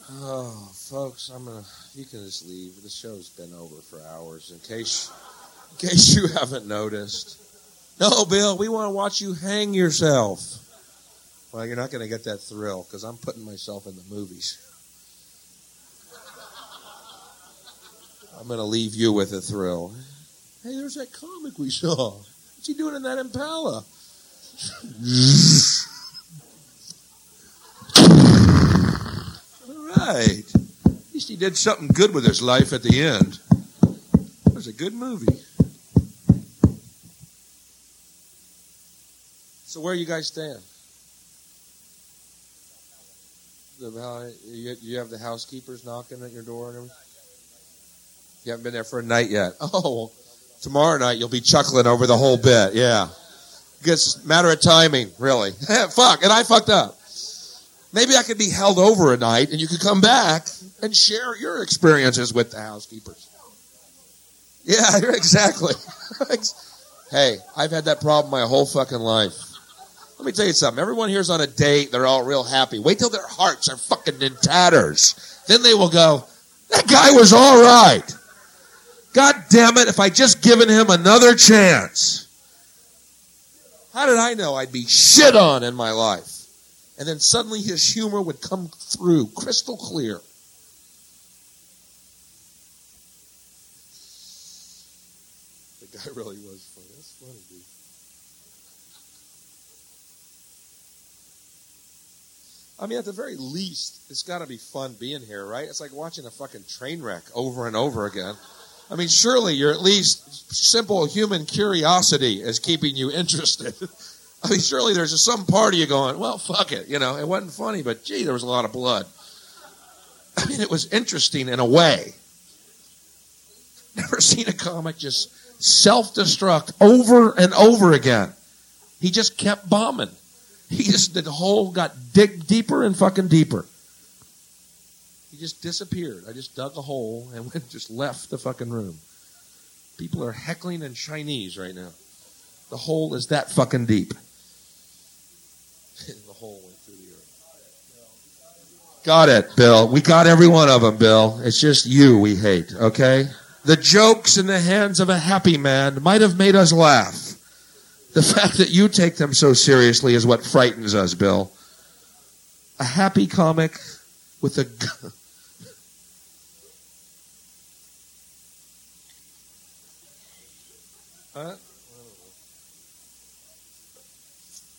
Oh, folks, you can just leave. The show's been over for hours in case you haven't noticed. No, Bill, we want to watch you hang yourself. Well, you're not going to get that thrill because I'm putting myself in the movies. I'm going to leave you with a thrill. Hey, there's that comic we saw. What's he doing in that Impala? All right. At least he did something good with his life at the end. It was a good movie. So where you guys stand? You have the housekeepers knocking at your door and everything? You haven't been there for a night yet. Oh, tomorrow night you'll be chuckling over the whole bit. Yeah. It's a matter of timing, really. Fuck, and I fucked up. Maybe I could be held over a night and you could come back and share your experiences with the housekeepers. Yeah, exactly. Hey, I've had that problem my whole fucking life. Let me tell you something. Everyone here's on a date. They're all real happy. Wait till their hearts are fucking in tatters. Then they will go, that guy was all right. God damn it, if I just given him another chance. How did I know I'd be shit on in my life? And then suddenly his humor would come through crystal clear. The guy really was funny. That's funny, dude. I mean, at the very least, it's got to be fun being here, right? It's like watching a fucking train wreck over and over again. I mean, surely you're at least simple human curiosity is keeping you interested. I mean, surely there's just some part of you going, well, fuck it. You know, it wasn't funny, but gee, there was a lot of blood. I mean, it was interesting in a way. Never seen a comic just self-destruct over and over again. He just kept bombing. The hole got deeper and fucking deeper. He just disappeared. I just dug a hole and just left the fucking room. People are heckling in Chinese right now. The hole is that fucking deep. The hole went through the earth. Got it, Bill. We got every one of them, Bill. It's just you we hate, okay? The jokes in the hands of a happy man might have made us laugh. The fact that you take them so seriously is what frightens us, Bill. A happy comic with a gun. Huh?